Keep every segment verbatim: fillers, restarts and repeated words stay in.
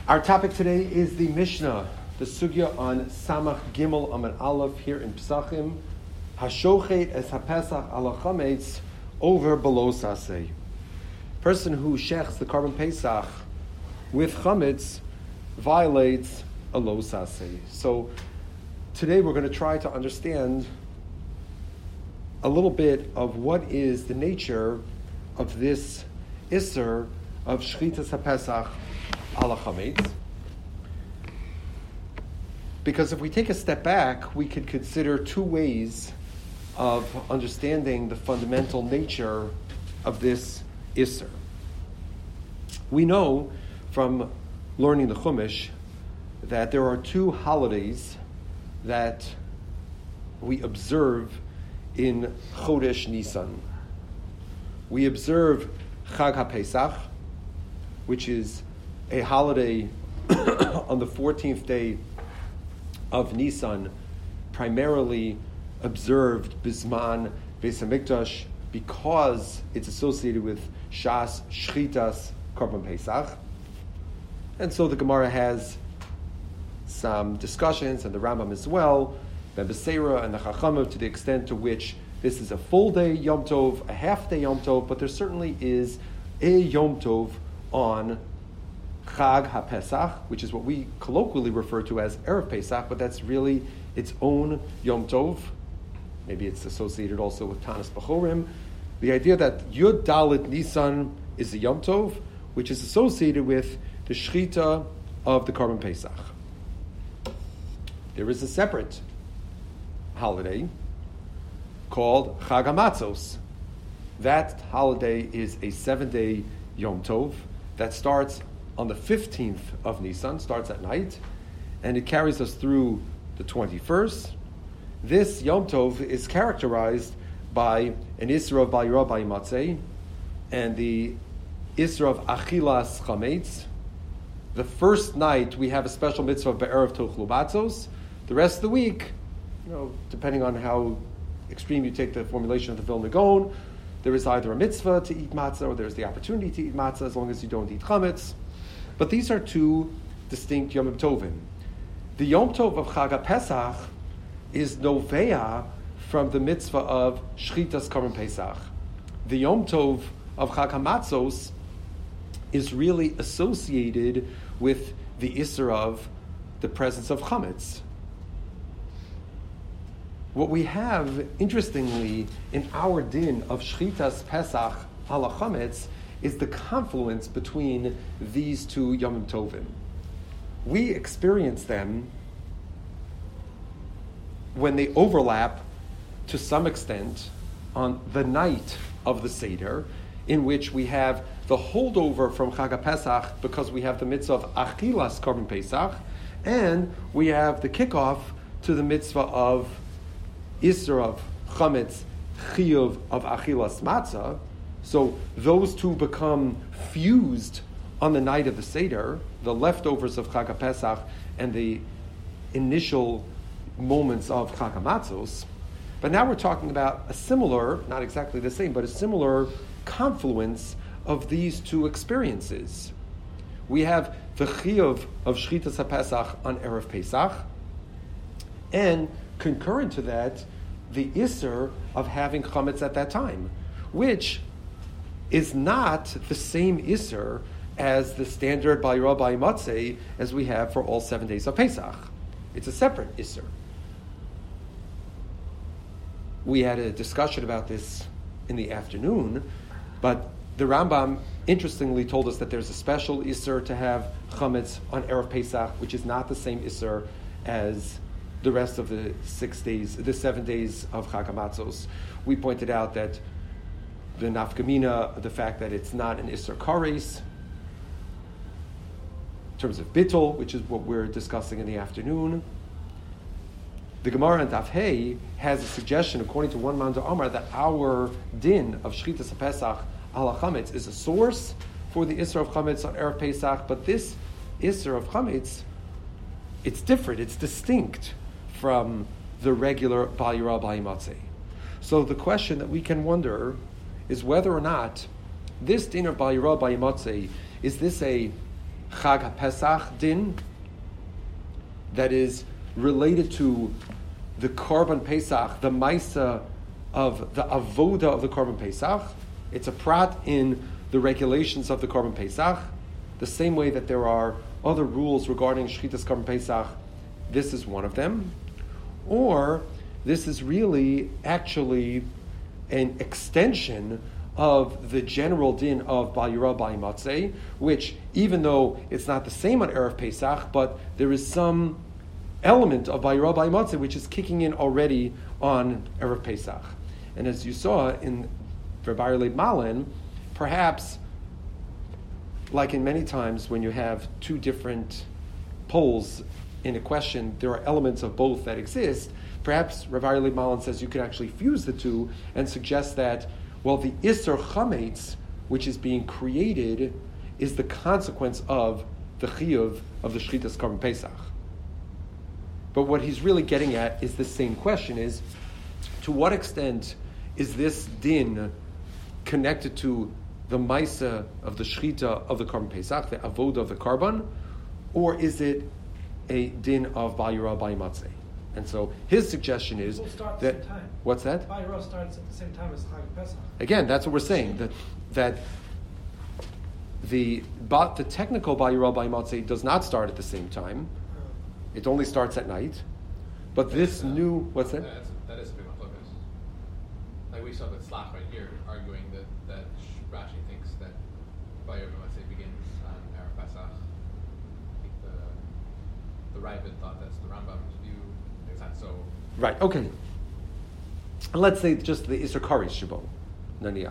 Our topic today is the Mishnah, the Sugya on Samach Gimel Amud Aleph here in Pesachim. Hashochet es haPesach ala chametz over below saseh. Person who shechs the carbon Pesach with chametz violates a lo saseh. So today we're going to try to understand a little bit of what is the nature of this Isser of Shchitas haPesach ala chametz. Because if we take a step back, we could consider two ways of understanding the fundamental nature of this Isser. We know from learning the Chumash that there are two holidays that we observe in Chodesh Nisan. We observe Chag HaPesach, which is a holiday on the fourteenth day of Nisan, primarily observed Bisman Beis HaMikdash because it's associated with Shas Shchitas Korban Pesach. And so the Gemara has some discussions, and the Rambam as well, Ben Beseira and the Chachamim, to the extent to which this is a full day Yom Tov, a half day Yom Tov, but there certainly is a Yom Tov on Chag HaPesach, which is what we colloquially refer to as Erev Pesach, but that's really its own Yom Tov. Maybe it's associated also with Tanis B'chorim. The idea that Yud Dalit Nisan is a Yom Tov, which is associated with the Shechita of the Korban Pesach. There is a separate holiday called Chag HaMatzos. That holiday is a seven-day Yom Tov that starts on the fifteenth of Nisan, starts at night, and it carries us through the twenty-first. This Yom Tov is characterized by an Isra of Bayra Bayimatzeh and the Isra of Achilas Chametz. The first night we have a special mitzvah of Be'erev Tochlu Matzos. The rest of the week, you know, depending on how extreme you take the formulation of the Vilna Gaon, there is either a mitzvah to eat matzah or there's the opportunity to eat matzah as long as you don't eat chametz. But these are two distinct Yom Tovim. The Yom Tov of Chag HaPesach is novea from the mitzvah of Shchitas Korban Pesach. The Yom Tov of Chag HaMatzos is really associated with the Isser of the presence of chametz. What we have, interestingly, in our din of Shchitas Pesach ala chametz is the confluence between these two Yom Tovim. We experience them when they overlap to some extent on the night of the Seder, in which we have the holdover from Chag HaPesach because we have the mitzvah of Achilas Korban Pesach, and we have the kickoff to the mitzvah of Isra of Chametz, Chiyuv of Achilas Matzah. So those two become fused on the night of the Seder, the leftovers of Chag HaPesach and the initial moments of Chag HaMatzos. But now we're talking about a similar, not exactly the same, but a similar confluence of these two experiences. We have the Chiyuv of Shchitas HaPesach on Erev Pesach, and concurrent to that, the Isser of having Chametz at that time, which is not the same Isser as the standard Bayra Bayimatzeh as we have for all seven days of Pesach. It's a separate Isser. We had a discussion about this in the afternoon, but the Rambam interestingly told us that there's a special Isser to have Chametz on Erev Pesach, which is not the same Isser as the rest of the six days, the seven days of Chag HaMatzos. We pointed out that the nafkamina, the fact that it's not an Isser Kares, in terms of Bittul, which is what we're discussing in the afternoon. The Gemara in Daf Hey has a suggestion, according to one Manda Amar, that our din of Shchitas HaPesach ala Chametz is a source for the Isser of Chametz on Erev Pesach, but this Isser of Chametz, it's different, it's distinct from the regular Bayra Bayimatzeh. So the question that we can wonder is whether or not this din of Bayra Bayimatzeh, is this a Chag HaPesach din that is related to the Korban Pesach, the Maisa of the Avoda of the Korban Pesach. It's a prat in the regulations of the Korban Pesach, the same way that there are other rules regarding Shchitas Korban Pesach. This is one of them. Or this is really actually an extension of the general din of Bal Yirah Bal Yimatzeh, which, even though it's not the same on Erev Pesach, but there is some element of Bal Yirah Bal Yimatzeh which is kicking in already on Erev Pesach. And as you saw in Rabbi Leib Malin, perhaps, like in many times when you have two different poles in a question, there are elements of both that exist. Perhaps Rabbi Leib Malin says you could actually fuse the two and suggest that, well, the Isser Chametz, which is being created, is the consequence of the Chiyuv of the Shchitas Korban Pesach. But what he's really getting at is the same question, is to what extent is this din connected to the Maisa of the Shchita of the Korban Pesach, the Avoda of the Korban, or is it a din of Bal Yirah Bal Yimatzeh? And so his suggestion is start that at the same time. What's that? Bal Yirah starts at the same time as Chag Pesach. Again, that's what we're saying, that that the but the technical Bal Yirah Bal Yimatzeh does not start at the same time. It only starts at night. But this uh, new what's that? That's, that is a big focus. Like we saw with Slach right here arguing that, that Rashi thinks that Bal Yirah Bal Yimatzeh begins on Erev Pesach. I think the the Ravid thought that's the Rambam's view. It's not so. Right. Okay. And let's say just the Isser Kares Shabo, Naniach.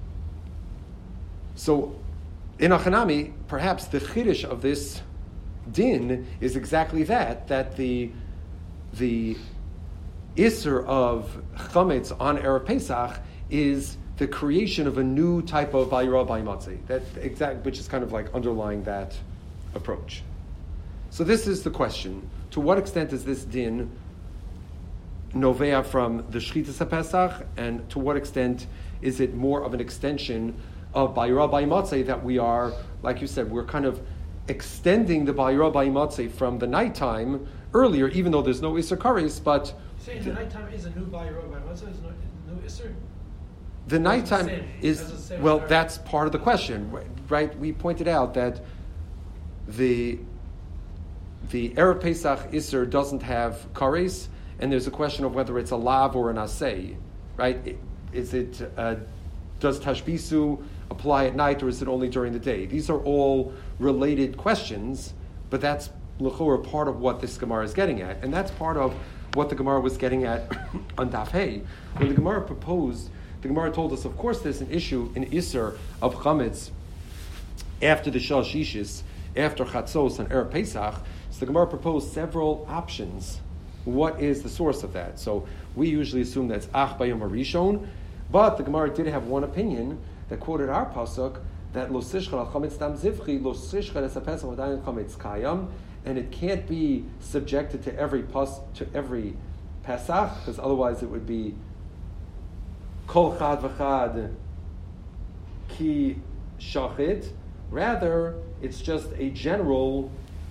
So, in Achanami, perhaps the chiddush of this din is exactly that, that the the Isser of Chametz on Erev Pesach is the creation of a new type of Bal Yirah Bal Yimatzeh, that exact, which is kind of like underlying that approach. So this is the question: to what extent is this din novea from the Shchitas HaPesach, and to what extent is it more of an extension of Bal Yirah Bal Yimatzeh, that we are, like you said, we're kind of extending the Bal Yirah Bal Yimatzeh from the nighttime earlier, even though there's no Isser Kares, but Saying the nighttime is a new Bal Yirah Bal Yimatzeh, is no new Isser? the nighttime same. is, That's the same well, as that's part of the question, right? We pointed out that the the Erev Pesach Isser doesn't have Kares, and there's a question of whether it's a lav or an asay, right? Is it, uh, does tashbisu apply at night, or is it only during the day? These are all related questions, but that's l'chora part of what this Gemara is getting at, and that's part of what the Gemara was getting at on Daf Hey. When the Gemara proposed, the Gemara told us, of course, there's an issue in Isser of Chametz after the Shal Shishis, after Chatzos and Erev Pesach. So the Gemara proposed several options. What is the source of that? So we usually assume that's Ach Bayom Rishon, but the Gemara did have one opinion that quoted our pasuk that Lo Sishcha al Chametz Dam Zivchi Lo Sishcha es HaPesach V'dayin Chametz Kayam, and it can't be subjected to every pas to every Pesach, because otherwise it would be Kol Chad V'Chad Ki Shachit. Rather, it's just a general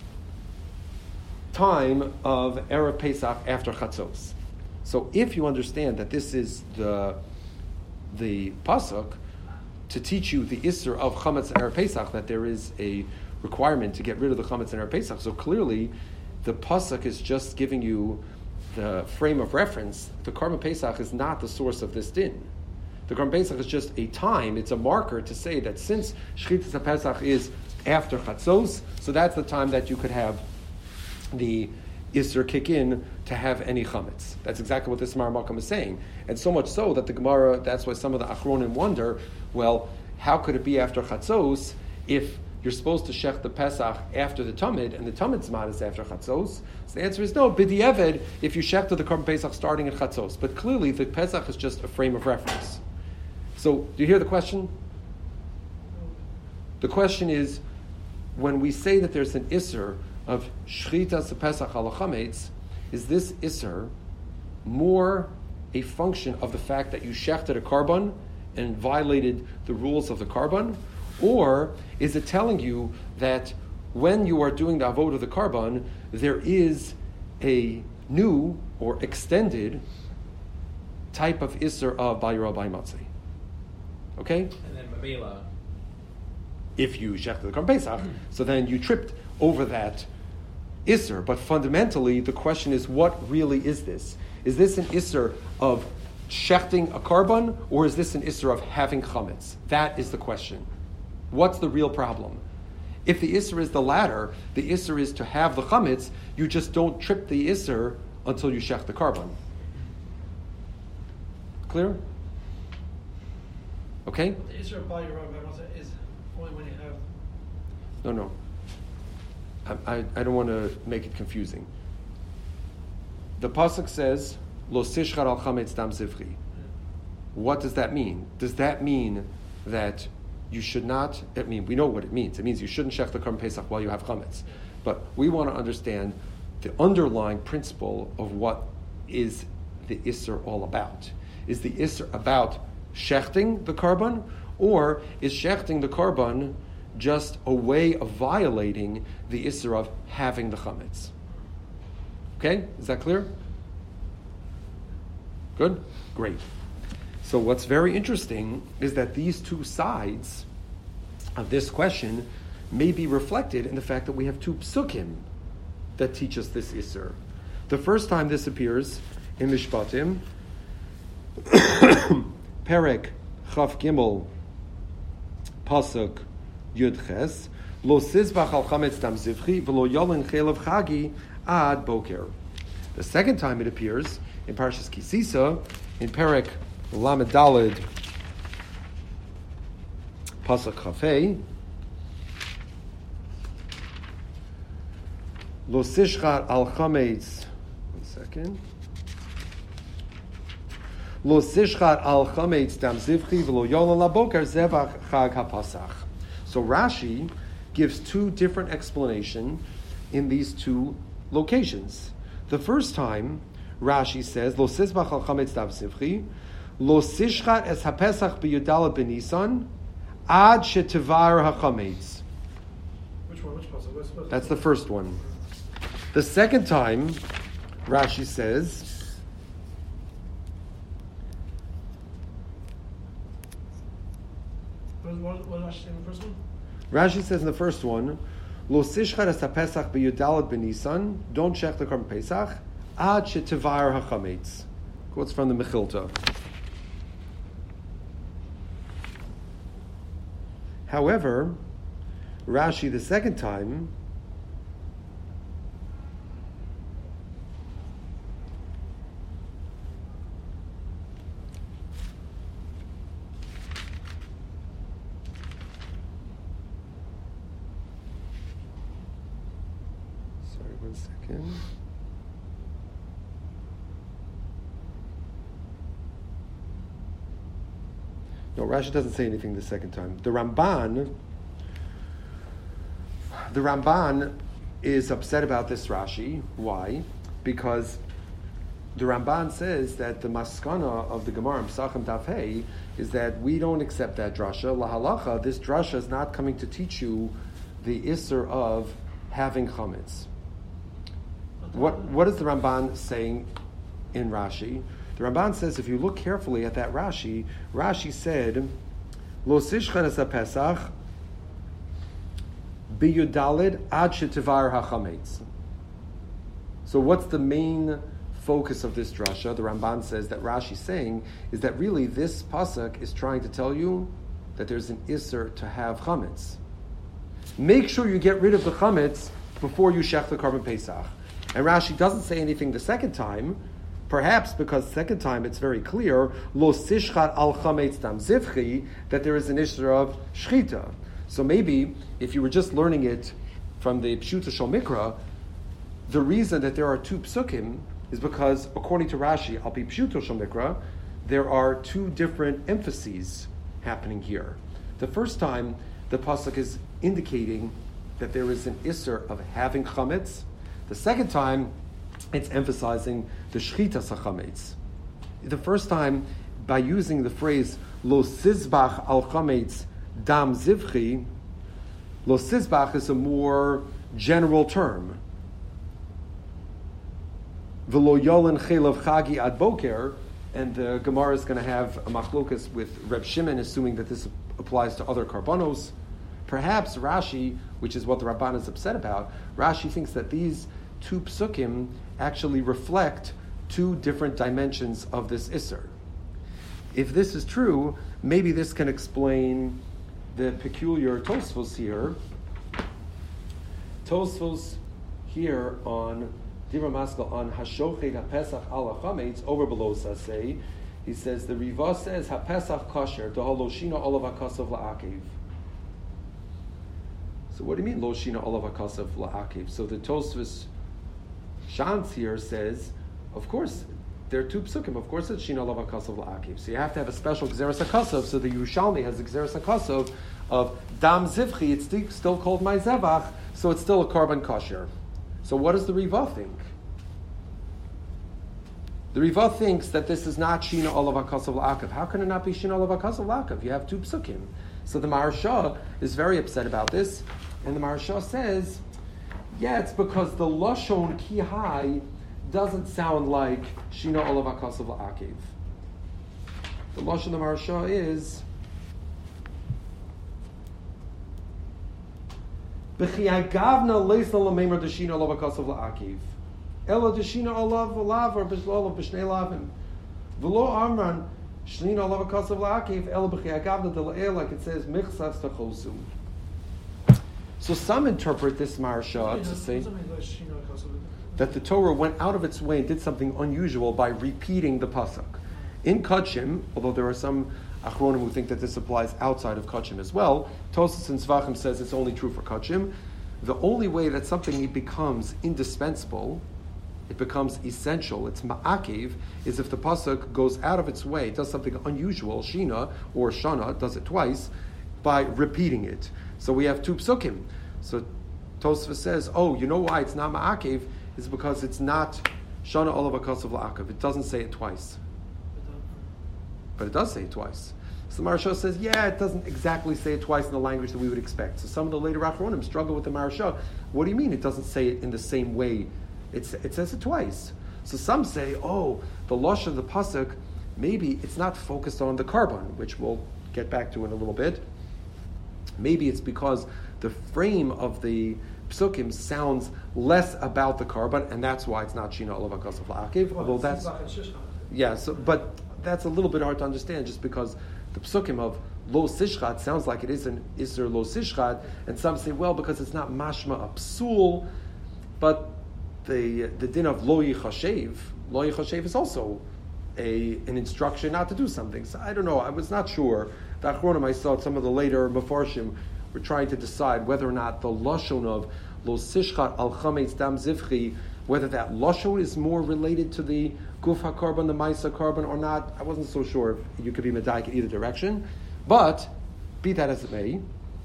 time of Erev Pesach after Chatzos. So if you understand that this is the the pasuk to teach you the Isser of Chametz and Erev Pesach, that there is a requirement to get rid of the Chametz and Erev Pesach, so clearly the pasuk is just giving you the frame of reference. The Korban Pesach is not the source of this din. The Korban Pesach is just a time, it's a marker to say that since Shchitas HaPesach is after Chatzos, so that's the time that you could have the Isser kick in to have any chametz. That's exactly what this Maramacham is saying. And so much so that the Gemara, that's why some of the Achronim wonder, well, how could it be after Chatzos if you're supposed to shech the Pesach after the Tamid, and the Tamid Zman is after Chatzos? So the answer is no, b'di'eved, if you shech the Korban Pesach starting at Chatzos. But clearly the Pesach is just a frame of reference. So, do you hear the question? The question is, when we say that there's an Isser of Shchitas Pesach al Chametz, is this Isser more a function of the fact that you shechted a Karban and violated the rules of the Karban? Or is it telling you that when you are doing the avodah of the carbon, there is a new or extended type of isser of Bayra by Matzah. Okay? And then Mamela. If you shechted the Korban Pesach, so then you tripped over that isser. But fundamentally, the question is, what really is this? Is this an isser of shechting a carbon, or is this an isser of having chametz? That is the question. What's the real problem? If the isser is the latter, the isser is to have the chametz, you just don't trip the isser until you shech the carbon. Clear? Okay? The Isra Bayra is only when you have. No, no. I, I, I don't want to make it confusing. The pasuk says, "Lo sishchar al chametz dam zivchi." What does that mean? Does that mean that you should not? I mean, we know what it means. It means you shouldn't shech the Korban Pesach while you have chametz. But we want to understand the underlying principle of what is the isser all about. Is the isser about shechting the carbon, or is shechting the carbon just a way of violating the isser of having the chametz? Okay, is that clear? Good? Great. So what's very interesting is that these two sides of this question may be reflected in the fact that we have two psukim that teach us this isser. The first time this appears in Mishpatim, Perek Chaf Gimel Pasuk Yud Ches, Lo Sizbach al Chametz Dam Zivchi V'lo Yolin Chelev Chagi Ad Boker. The second time it appears in Parshas Kisisa, in Perek Lamed Daled Pasuk Chafei, Lo Sishchat al Chametz. One second. Lo sishchat al chametz dam zivchi v'lo yolan laboker zevach chag hapasach. So Rashi gives two different explanations in these two locations. The first time, Rashi says, Lo sishbach al chametz dam zivchi, lo sishchat es hapesach b'yudala b'nisan, ad shetivar hachametz. Which one? Which pasuk? What's- what's- That's the first one. The second time, Rashi says, What, what, what did Rashi say in the first one? Rashi says in the first one, Lo sishchar es ha-pesach b'yudalad b'nisan, don't check the Korban Pesach, ad shetivar hachametz. Quotes from the Mechilta. However, Rashi the second time sorry, one second. No, Rashi doesn't say anything the second time. The Ramban, the Ramban is upset about this Rashi. Why? Because the Ramban says that the maskana of the Gemara Pesachim Daf Hey is that we don't accept that drasha. Lahalacha, this drasha is not coming to teach you the isser of having chametz. What what is the Ramban saying in Rashi? The Ramban says, if you look carefully at that Rashi, Rashi said, Lo sishchan es ha-pesach biyudalid ad shetivar ha-chametz. So what's the main focus of this drasha? The Ramban says that Rashi's saying is that really this pasuk is trying to tell you that there's an isser to have chametz. Make sure you get rid of the chametz before you shech the Korban Pesach. And Rashi doesn't say anything the second time, perhaps because second time it's very clear, Lo sishchat al chametz dam zivchi, that there is an issue of shchita. So maybe if you were just learning it from the Pshuta Shal Mikra, the reason that there are two psukim is because, according to Rashi, al pi Pshuta Shal Mikra, there are two different emphases happening here. The first time, the pasuk is indicating that there is an isser of having chametz. The second time, it's emphasizing the shchita chametz. The first time, by using the phrase lo sizbach al chametz dam zivchi, Lo sizbach is a more general term. V'lo yolen chelav chagi ad boker, and the Gemara is going to have a machlokas with Reb Shimon, assuming that this applies to other karbanos. Perhaps Rashi, which is what the Ramban is upset about, Rashi thinks that these two psukim actually reflect two different dimensions of this Isser. If this is true, maybe this can explain the peculiar Tosfos here. Tosfos here on Divra Maskal on Hashochet HaPesach Al HaChametz over below Sasei, he says the Riva says HaPesach Kasher Dohaloshina Olav HaKasav La'akev. So what do you mean Loshina Olav HaKasav La'akev? So the Tosfos Shantz here says, of course, there are two psukim. Of course, it's Shina Olav HaKasav La'akev. So you have to have a special Gzeres HaKasav. So the Yerushalmi has the Gzeres HaKasav of Dam Zivchi. It's st- still called My Zevach, so it's still a carbon kosher. So what does the Riva think? The Riva thinks that this is not Shina Olav HaKasav La'akev. How can it not be Shina Olav HaKasav La'akev? You have two psukim. So the Maharsha is very upset about this, and the Maharsha says, yeah, it's because the Lashon Kihai doesn't sound like Shina Olav HaKasav La'akev. The Lashon of the Maharsha is B'chi agavna leisna l'meimer d'Shina Olav HaKasav La'akev Ela d'Shina Olav Olav or Olav B'shnei Lavim V'lo Amran Shlina Olav HaKasav La'akev Ela b'chi agavna d'La'el, like it says Michsas T'chosu. So some interpret this Maharsha to say that the Torah went out of its way and did something unusual by repeating the pasuk. In Kachim, although there are some Achronim who think that this applies outside of Kachim as well, Tosas and Zvachim says it's only true for Kachim. The only way that something becomes indispensable, it becomes essential, it's ma'akev, is if the pasuk goes out of its way, does something unusual, Shina or Shana, does it twice, by repeating it. So we have two psukim. So Tosfos says, oh, you know why it's not ma'akev? Is because it's not Shana Olav HaKasav La'akev. It doesn't say it twice. But it does say it twice. So the Maharsha says, yeah, it doesn't exactly say it twice in the language that we would expect. So some of the later Achronim struggle with the Maharsha. What do you mean it doesn't say it in the same way? It's, it says it twice. So some say, oh, the Lush of the Pasuk, maybe it's not focused on the carbon, which we'll get back to in a little bit. Maybe it's because the frame of the Psukim sounds less about the carbon, and that's why it's not Shina Olav HaKasav La'akev. Well, although that's yeah, so, but that's a little bit hard to understand, just because the Psukim of Lo Sishchat sounds like it is an Isser Lo Sishchat, and some say, well, because it's not Mashma a Psul, but the the din of Lo Yichashev, Lo Yichashev is also a an instruction not to do something. So I don't know. I was not sure. The Achronim I saw, some of the later Mefarshim were trying to decide whether or not the lashon of Lo Sishchat Al Chametz Dam Zivchi, whether that lashon is more related to the Guf HaKarban, the Maisa Karban, or not. I wasn't so sure if you could be medayik in either direction. But, be that as it may,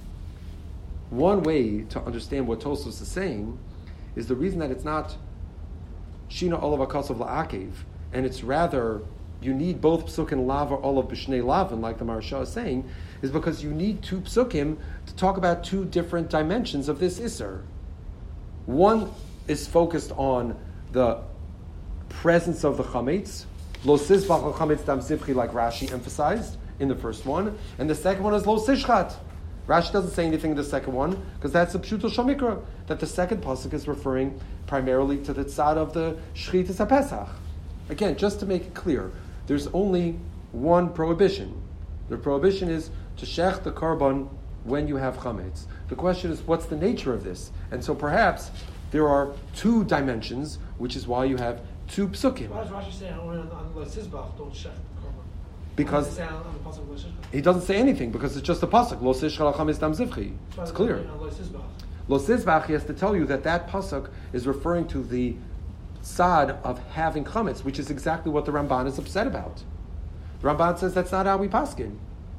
one way to understand what Tosfos is saying is the reason that it's not Shina Olav HaKasav La'akev, and it's rather, you need both Psukim Lav or Olav B'shnei Lavin, like the Maharsha is saying, is because you need two Psukim to talk about two different dimensions of this Isser. One is focused on the presence of the Chametz, Lo Sizbach Al Chametz Dam Zivchi, like Rashi emphasized in the first one, and the second one is Lo Sishchat. Rashi doesn't say anything in the second one, because that's a Pshuto Shomikra, that the second pasuk is referring primarily to the tzad of the Shchitas HaPesach. Again, just to make it clear, there's only one prohibition. The prohibition is to shech the carbon when you have chametz. The question is, what's the nature of this? And so perhaps there are two dimensions, which is why you have two psukim. Why does Rashi say on on Lo Sizbach don't shech the carbon? Because Why does it say on, on the pasuk Lo Sizbach? he doesn't say anything, because it's just a pasuk. Lo Sishchal Al Chametz Dam Zivchi. It's clear. On Lo Sizbach. Lo Sizbach, he has to tell you that that pasuk is referring to the sad of having chametz, which is exactly what the Ramban is upset about. The Ramban says that's not how we paskin.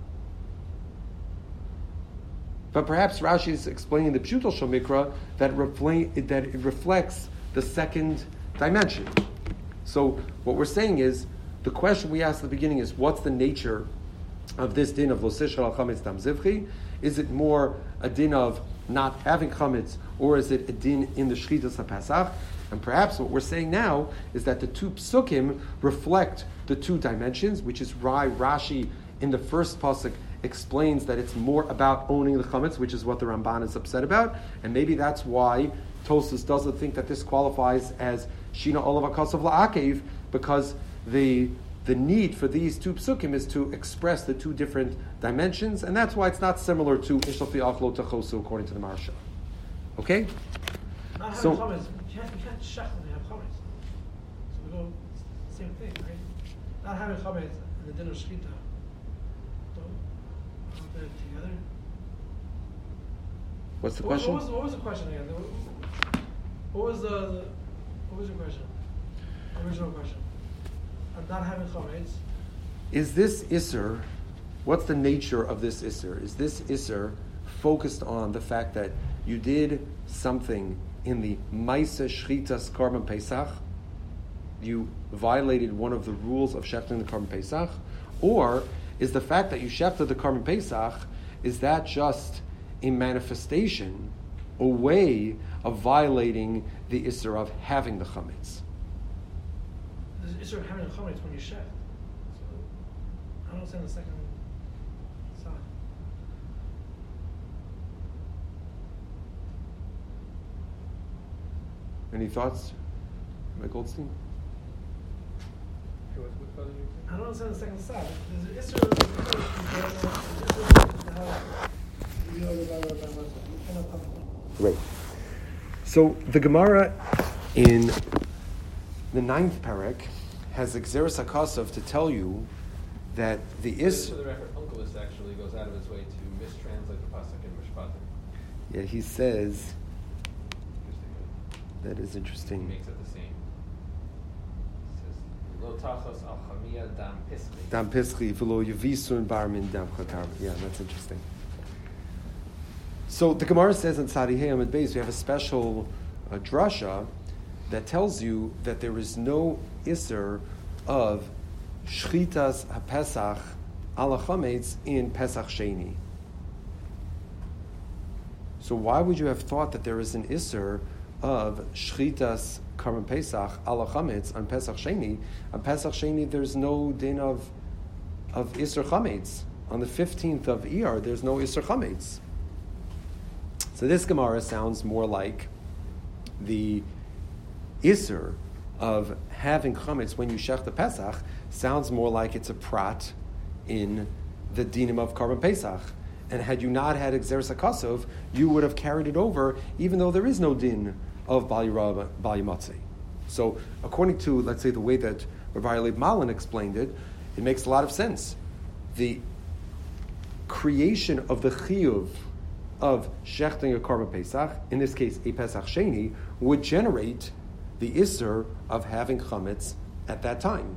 But perhaps Rashi is explaining the Pshuto Shomikra that, refle- that it reflects the second dimension. So what we're saying is, the question we asked at the beginning is, what's the nature of this din of Lo Sishchal Al Chametz Dam Zivchi? Is it more a din of not having chametz, or is it a din in the shchitas HaPesach? And perhaps what we're saying now is that the two psukim reflect the two dimensions, which is why Rashi in the first pasuk explains that it's more about owning the chametz, which is what the Ramban is upset about, and maybe that's why Tosfos doesn't think that this qualifies as Shina Olav HaKasav La'akev, because the the need for these two psukim is to express the two different dimensions, and that's why it's not similar to Ishal Fi'ach Lo Tachosu according to the Maharsha. Okay? Not So- having chametz, you can't, you can't shech when you have chametz. So we go, same thing, right? Not having chametz and the dinner shkita, don't put it together. What's the What was- question? What was, what was the question again? What was the, the what was your question? Original question. I'm not having chametz. Is this Isser, what's the nature of this Isser? Is this Isser focused on the fact that you did something in the Maisa Shchitas Karban Pesach? You violated one of the rules of shechting the Karban Pesach? Or is the fact that you shechted the Karban Pesach, is that just a manifestation, a way of violating the Isser of having the Chametz? There's issue of having a chametz when you shech. So I don't understand the second side. Any thoughts, Mike Goldstein? Okay, what, what color did you say? I don't understand the second side. There's an issue of Great. So the Gemara in the ninth parak has Xeris HaKasav to tell you that the Is is for the record, Unkelist actually goes out of his way to mistranslate the pasuk in Mishpatim. yeah he says Interesting. that is He interesting. makes it the same. He says, "Lo tachas al chamia dam pischi." Dam pischi v'lo yavisun barmin dam chakar. Yeah, that's interesting. So the Gemara says in Tzadihei Amud Beis we have a special uh, drasha that tells you that there is no Isser of Shchitas HaPesach ala Chametz in Pesach Sheni. So why would you have thought that there is an Isser of Shchitas Karban Pesach ala Chametz on Pesach Sheni? On Pesach Sheni there's no din of, of Isser Chametz. On the fifteenth of Iyar there's no Isser Chametz. So this Gemara sounds more like the Isser of having chametz when you shech the Pesach sounds more like it's a prat in the dinim of Karban Pesach. And had you not had Xeris HaKasav, you would have carried it over, even though there is no din of Bal Yirah, Bal Yimatzeh. So according to, let's say, the way that Rabbi Leib Malin explained it, it makes a lot of sense. The creation of the chiyuv of shechting a Karban Pesach, in this case a Pesach Sheni, would generate the Isser of having chametz at that time.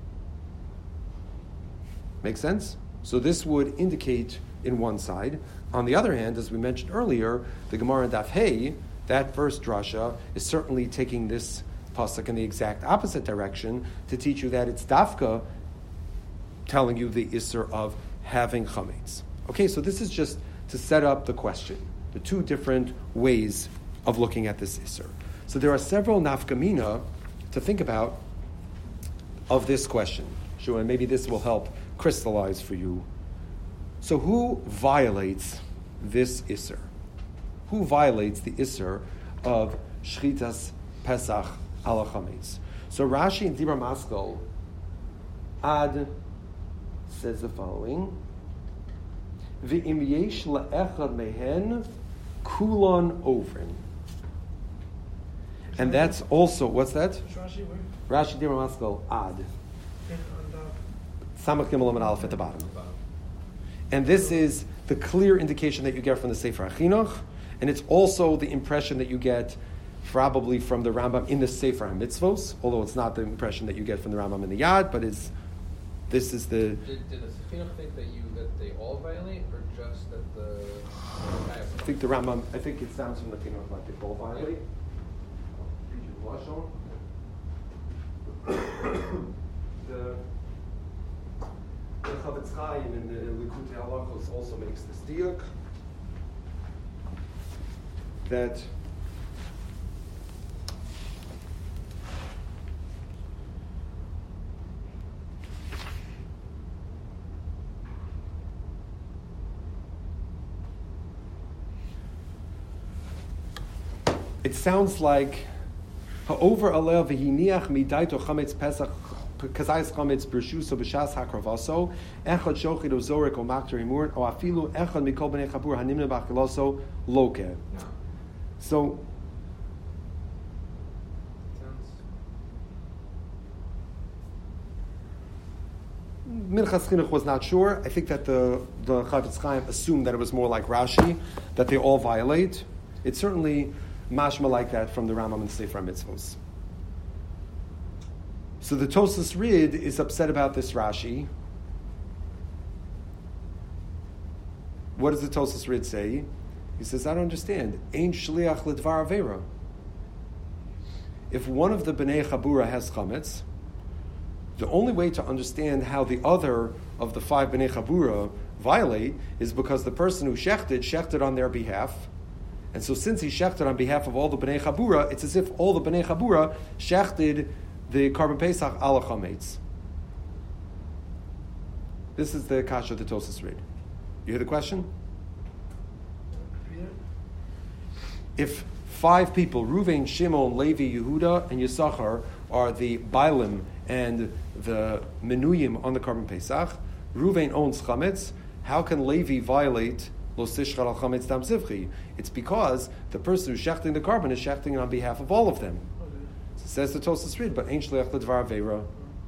Make sense? So this would indicate in one side. On the other hand, as we mentioned earlier, the Gemara in Daf Hey, that first drasha, is certainly taking this pasuk in the exact opposite direction to teach you that it's dafka telling you the Isser of having chametz. Okay, so this is just to set up the question, the two different ways of looking at this Isser. So there are several nafkamina to think about of this question. Sure, and maybe this will help crystallize for you. So who violates this Isser? Who violates the Isser of Shchitas Pesach ala Chametz? So Rashi in Dibra Maskal Ad says the following: V'im yesh le'echad mehen kulon ovrin. And that's also, what's that? Rashi, where? Rashi Dibra Maskal Ad. Yeah, on the- Samach Gimel Amud Aleph at the bottom. And this is the clear indication that you get from the Sefer HaChinuch, and it's also the impression that you get probably from the Rambam in the Sefer HaMitzvos, although it's not the impression that you get from the Rambam in the Yad, but it's, this is the... Did, did the Sefirah think that you that they all violate, or just that the? I think the Rambam, I think it sounds from the Chinuch like they all violate. The The Chavetz Chaim in the Likutei Halachos also makes this diuk. that it sounds like ha'over aleh v'hiniach midaito chametz pesach kazayis chametz b'rshuso b'shas hakravaso echad shochid o zorek o makter imur o afilu echad mikol b'nei chabur hanimna b'achiloso loke. No. So Sounds. Minchas Chinuch was not sure. I think that the the Chavetz Chaim assumed that it was more like Rashi, that they all violate. It's certainly mashma like that from the Rambam and the Sefer HaMitzvos. So the Tosas Rid is upset about this Rashi. What does the Tosas Rid say? He says, I don't understand. Ein shliach l'dvar avera. If one of the Bnei Chabura has chametz, the only way to understand how the other of the five Bnei Chabura violate is because the person who shechted, shechted on their behalf. And so since he shechted on behalf of all the Bnei Chabura, it's as if all the Bnei Chabura shechted the Karban Pesach ala chametz. This is the kasha of the Tosas Rid. You hear the question? If five people, Ruvain, Shimon, Levi, Yehuda, and Yisachar, are the Bailim and the Menuyim on the Karban Pesach, Ruvain owns chametz, how can Levi violate Lo Sishchar al Chametz Dam Zivchi? It's because the person who's shechting the carbon is shechting it on behalf of all of them. Okay. So it says the Tosas Rid, but Ein Shliach L'Dvar Aveira.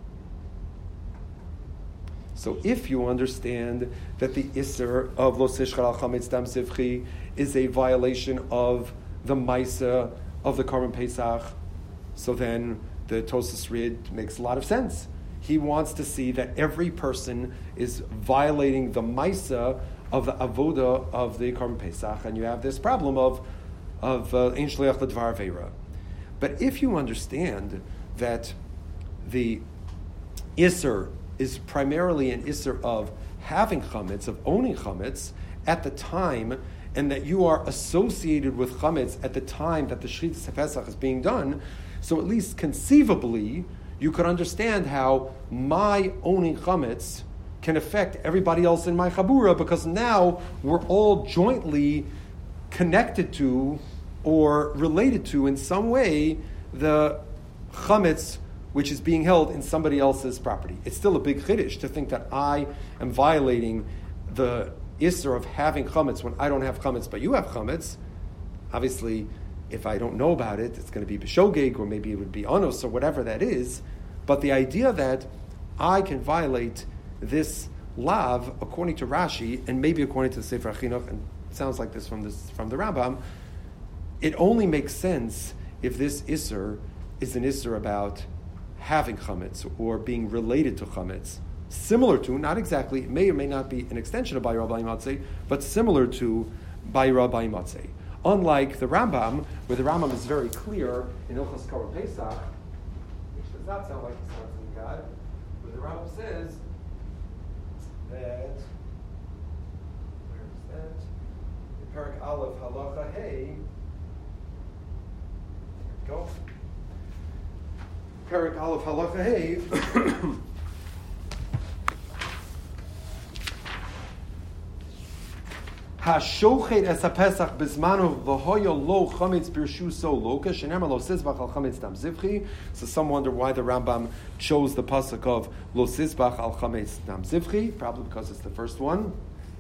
So if you understand that the Isser of Lo Sishchar al Chametz Dam Zivchi is a violation of the Maisa of the Karban Pesach, so then the Tosas Rid makes a lot of sense. He wants to see that every person is violating the Maisa of the avoda of the Karban Pesach, and you have this problem of of Ein Shliach L'Dvar Aveira. But if you understand that the Isser is primarily an Isser of having chametz, of owning chametz at the time, and that you are associated with chametz at the time that the Shchitas Pesach is being done, so at least conceivably you could understand how my owning chametz can affect everybody else in my chabura, because now we're all jointly connected to or related to in some way the chametz which is being held in somebody else's property. It's still a big chiddush to think that I am violating the isser of having chametz when I don't have chametz, but you have chametz. Obviously, if I don't know about it, it's going to be b'shogeg, or maybe it would be anos, or whatever that is. But the idea that I can violate this lav, according to Rashi, and maybe according to the Sefer HaChinuch, and it sounds like this from this from the Rambam, it only makes sense if this isser is an isser about having chametz or being related to chametz, similar to, not exactly, it may or may not be an extension of Bayra B'Yim Matzeh, but similar to Bayra B'Yim Matzeh. Unlike the Rambam, where the Rambam is very clear in Ilchos Karban Pesach, which does not sound like the sounds of God, where the Rambam says that, where is that? In Perek Aleph Halacha Hey, go. Perek Aleph Halacha Hey. Hashochet es haPesach bezmanu v'hoyo lo chametz birshu so loka shenemar lo sizbach al chametz dam zivchi. So some wonder why the Rambam chose the pasuk of lo sizbach al chametz dam zivchi. Probably because it's the first one.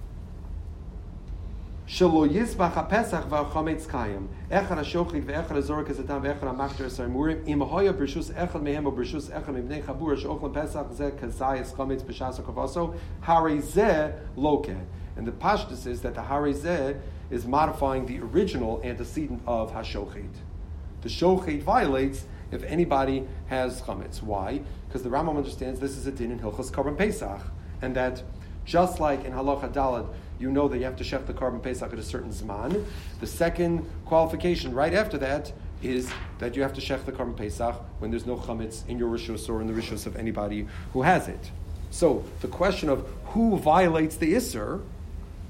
Shelo yizbach haPesach v'al chametz kayim. Echad hashochet ve'echad hazorek es adam ve'echad hamachter es ha'murim. Im hoya birshus echad mehem o birshus echad mibnei chabura she'ochlen Pesach zeh kazayis chametz b'shas ha'kavaso. Harei zeh loke. And the pashtus is that the Harizeh is modifying the original antecedent of Hashochet. The Shochet violates if anybody has chametz. Why? Because the Rambam understands this is a din in Hilchos Karban Pesach, and that just like in Halacha Dalad, you know that you have to shech the Karban Pesach at a certain zman. The second qualification right after that is that you have to shech the Karban Pesach when there's no chametz in your rishus or in the rishus of anybody who has it. So the question of who violates the Isser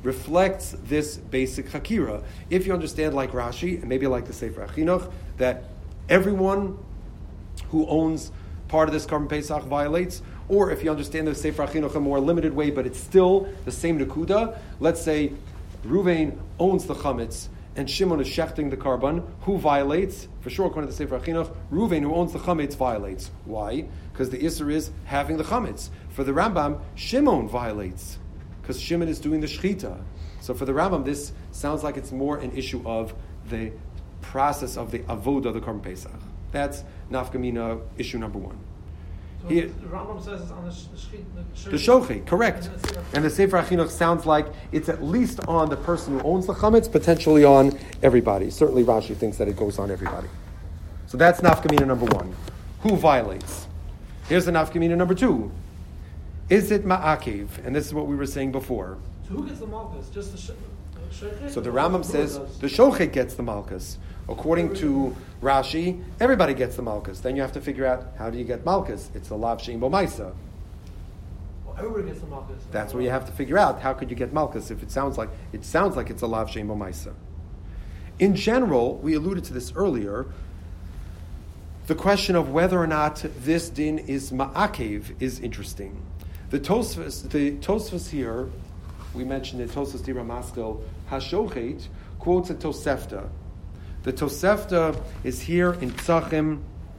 reflects this basic hakira. If you understand like Rashi, and maybe like the Sefer HaChinuch, that everyone who owns part of this Korban Pesach violates, or if you understand the Sefer HaChinuch in a more limited way, but it's still the same Nakuda, let's say Ruvain owns the Chametz, and Shimon is shechting the Korban, who violates? For sure, according to the Sefer HaChinuch, Ruvain, who owns the Chametz, violates. Why? Because the Isser is having the Chametz. For the Rambam, Shimon violates, because Shimon is doing the Shechita. So for the Rambam, this sounds like it's more an issue of the process of the Avodah, the Korban Pesach. That's Nafkamina issue number one. So Here, the Rambam says it's on the sh- the street. The, the Shochi, correct. And the Sefer HaChinuch sounds like it's at least on the person who owns the Chametz, potentially on everybody. Certainly Rashi thinks that it goes on everybody. So that's Nafkamina number one. Who violates? Here's the Nafkamina number two. Is it Ma'akev? And this is what we were saying before. So who gets the malchus? Just the, sh- the shochet? So the Or Rambam the says does? the Shochet gets the Malchus. According to Rashi, everybody gets the Malchus. Then you have to figure out, how do you get Malchus? It's the Lav Shein Bo Maisa. Well, everybody gets the malchus. That's what you have to figure out. How could you get Malchus if it sounds like it sounds like it's a Lav Shein Bo Maisa? In general, we alluded to this earlier. The question of whether or not this din is Ma'akev is interesting. The Tosfos, the Tosfos here, we mentioned it, Tosfos Dira Maskil Hashochet, quotes a Tosefta. The Tosefta is here in Tzachim,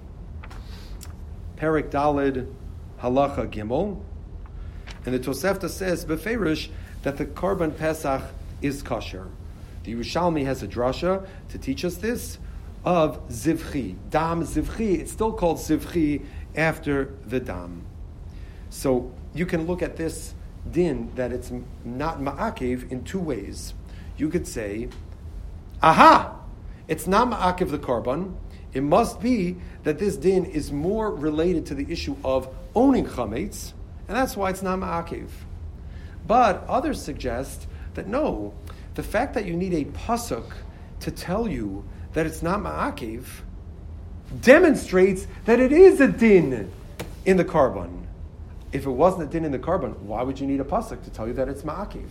Perek Dalid, Halacha Gimel, and the Tosefta says, Beferish, that the Korban Pesach is kosher. The Yerushalmi has a drasha to teach us this, of Zivchi. Dam Zivchi, it's still called Zivchi after the Dam. So you can look at this din that it's not Ma'akev in two ways. You could say, aha! It's not Ma'akev the Korban. It must be that this din is more related to the issue of owning Chametz, and that's why it's not Ma'akev. But others suggest that no, the fact that you need a pasuk to tell you that it's not Ma'akev demonstrates that it is a din in the Korban. If it wasn't a din in the Korban, why would you need a pasuk to tell you that it's Ma'akev?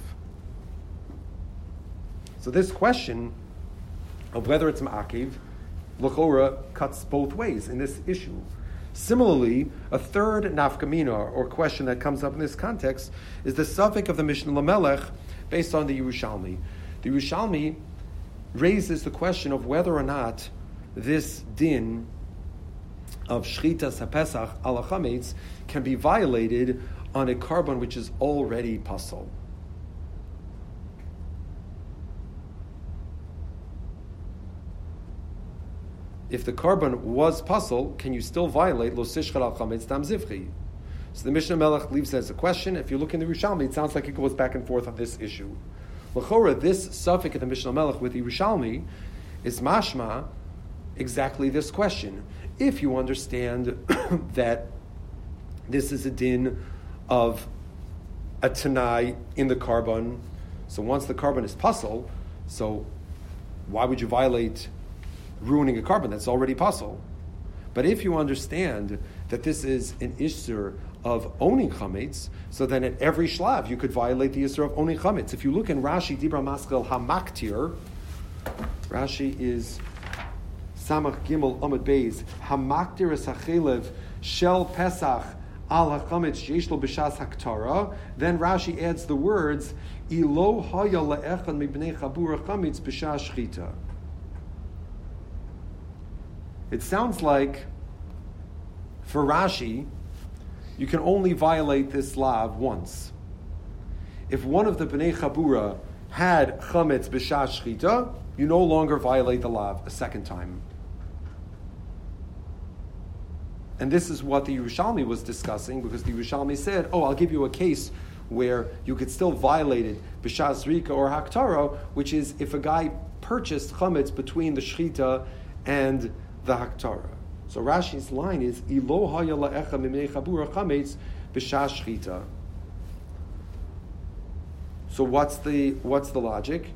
So this question of whether it's Ma'akev, L'chora cuts both ways in this issue. Similarly, a third nafkamina, or question that comes up in this context, is the suffix of the Mishnah Lamelech based on the Yerushalmi. The Yerushalmi raises the question of whether or not this din of Shchitas HaPesach ala Chametz can be violated on a korban which is already pasal. If the korban was pasal, can you still violate lo sishchar al chametz dam zivchi? So the Mishnah Melech leaves it as a question. If you look in the Yerushalmi, it sounds like it goes back and forth on this issue. L'chora, this suffix of the Mishnah Melech with the Yerushalmi is mashma exactly this question. If you understand that this is a din of a tanai in the korban, so once the korban is pasal, so why would you violate ruining a korban that's already pasal? But if you understand that this is an isur of owning chametz, so then at every shlav you could violate the isur of owning chametz. If you look in Rashi, Dibra Maskel Hamaktir, Rashi is Samach Gimel Amud Beis, Hamaktir es hachelev shel Pesach al hachametz yeshlo b'shas haktara. Then Rashi adds the words Ilo haya le'echan mibnei chabur chametz b'shas shchita. It sounds like, for Rashi, you can only violate this lav once. If one of the Bnei Chabura had chametz b'shas shchita, you no longer violate the lav a second time. And this is what the Yerushalmi was discussing, because the Yerushalmi said, oh, I'll give you a case where you could still violate it b'shas rika or haktara, which is if a guy purchased chametz between the shchita and the haktara. So Rashi's line is Ilo haya la'echa mimnei chabura chametz b'shas shchita. So what's the what's the logic?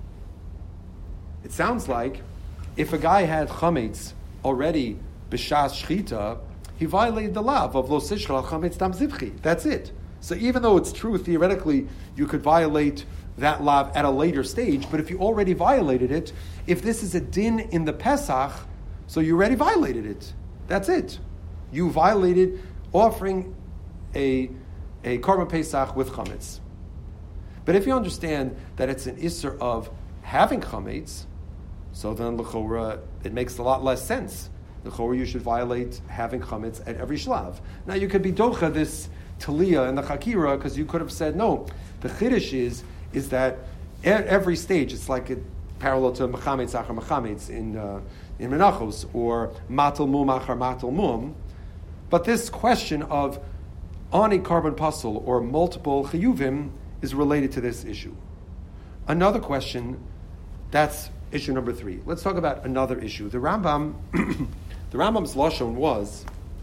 It sounds like if a guy had chametz already b'shas shchita, he violated the lav of lo sishchar al chametz dam zivchi. That's it. So even though it's true theoretically, you could violate that lav at a later stage, but if you already violated it, if this is a din in the Pesach, so you already violated it. That's it. You violated offering a, a Korban Pesach with chametz. But if you understand that it's an isser of having chametz, so then l'chora, it makes a lot less sense. L'chora, you should violate having chametz at every shlav. Now you could be docha this taliyah and the chakira because you could have said no. The chiddush is is that at every stage it's like it, parallel to mechametz achar mechametz in uh, in menachos or matal mum achar matal mum. But this question of on a carbon puzzle or multiple chiyuvim is related to this issue. Another question, that's issue number three. Let's talk about another issue. The Rambam, the Rambam's lashon was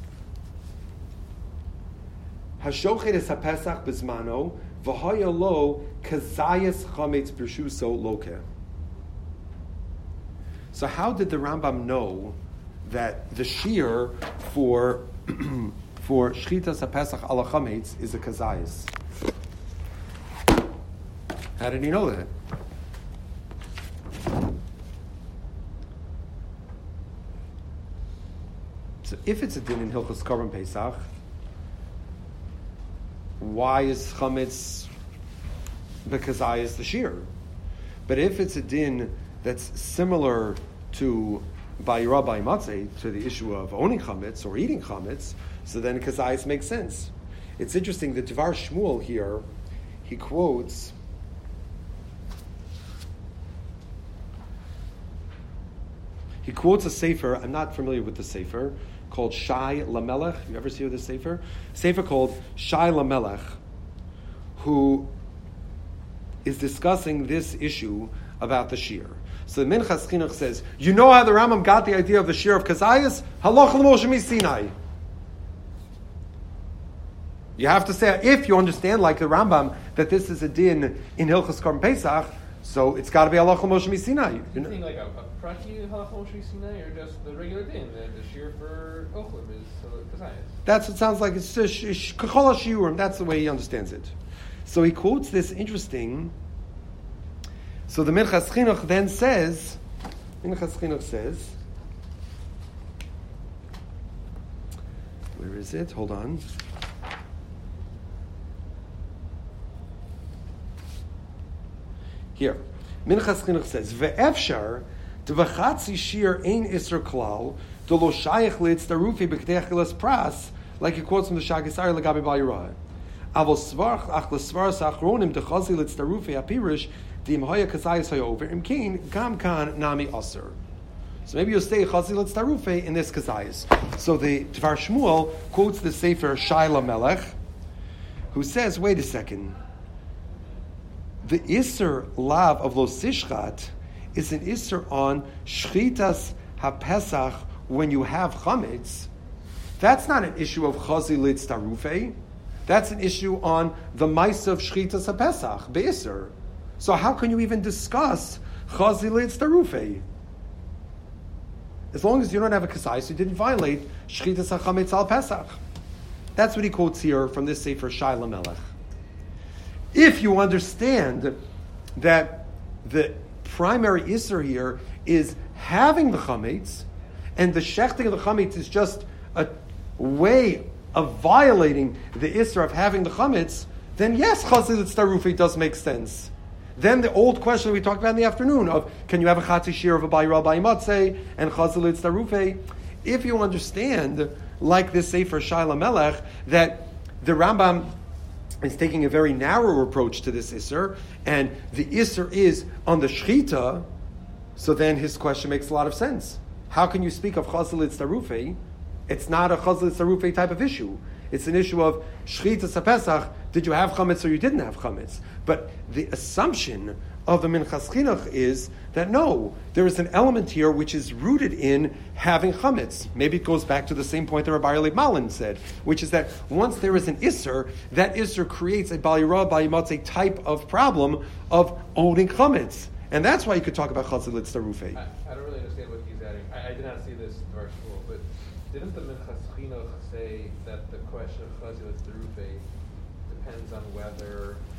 Hashochet es haPesach bezmano v'haya lo kazayas chametz b'shuso loke. So how did the Rambam know that the shear for for shchitas haPesach ala chametz is a kazayas? How did he know that? So if it's a din in Hilchos Korban Pesach, why is chametz bekazayas the shear? But if it's a din that's similar to Bayira by Matzeh, to the issue of owning chametz or eating chametz, so then kazayas makes sense. It's interesting that Dvar Shmuel here, he quotes He quotes a sefer, I'm not familiar with the sefer, called Shai Lamelech. You ever see this sefer? A sefer called Shai Lamelech, who is discussing this issue about the shear. So the Minchas Chinuch says, you know how the Rambam got the idea of the shear of Kazayas? Halach l'Moshe Sinai. You have to say, if you understand, like the Rambam, that this is a din in Hilchos Korban Pesach, so it's got to be halach l'Moshe Sinai. You know? You think like a, a prati halach l'Moshe Sinai, or just the regular din, the, the shear for ochlim is kazayas? That's what it sounds like. It's kachol shiurim. That's the way he understands it. So he quotes this interesting. So the Minchas Chinuch then says, Minchas Chinuch says, where is it? Hold on. Here, Minchas Chinuch says, "Ve'efshar t'vachatzi shir ein isra klal d'lo shayich litztarufi b'kdei achilas pras," like he quotes from the Shagasari legabe Bayirah. Avol svarch ach l'svaras achronim dechazi litztarufi apirish dim haya kazayis haya over imkein gam kan nami aser. So maybe you'll stay chazi litztarufi in this kazayis. So the Dvar Shmuel quotes the sefer Shai Lamelech, who says, "Wait a second. The Isser Lav of Lo Sishchat is an Isser on Shchitas HaPesach when you have Chametz. That's not an issue of Chazi Litz Tarufe. That's an issue on the Maisa of Shchitas HaPesach, Be'isser. So how can you even discuss Chazi Litz Tarufe? As long as you don't have a Kasais, you didn't violate Shchitas HaChametz Al Pesach." That's what he quotes here from this Sefer Shai Lamelech. If you understand that the primary Isser here is having the Chametz, and the shechting of the Chametz is just a way of violating the Isser of having the Chametz, then yes, Chazil Tztarufi does make sense. Then the old question we talked about in the afternoon of, can you have a Chatzi Shir of a Bayra Bayimatzeh and Chazil Tztarufi? If you understand, like this Sefer Shai Lamelech, that the Rambam is taking a very narrow approach to this Isser, and the Isser is on the Shechita, so then his question makes a lot of sense. How can you speak of Chazal Tztarufe? It's not a Chazal Tztarufe type of issue. It's an issue of Shechita Sapesach, did you have Chametz or you didn't have Chametz? But the assumption of the Minchas Chinuch is that no, there is an element here which is rooted in having chametz. Maybe it goes back to the same point that Rabbi Leib Malin said, which is that once there is an isser, that isser creates a balira bayimatzeh type of problem of owning chametz, and that's why you could talk about chatzil litztarufe. I, I don't really understand what he's adding. I, I did not see this verse, but didn't the Minchas Chinuch say that the question of chatzil litztarufe depends on whether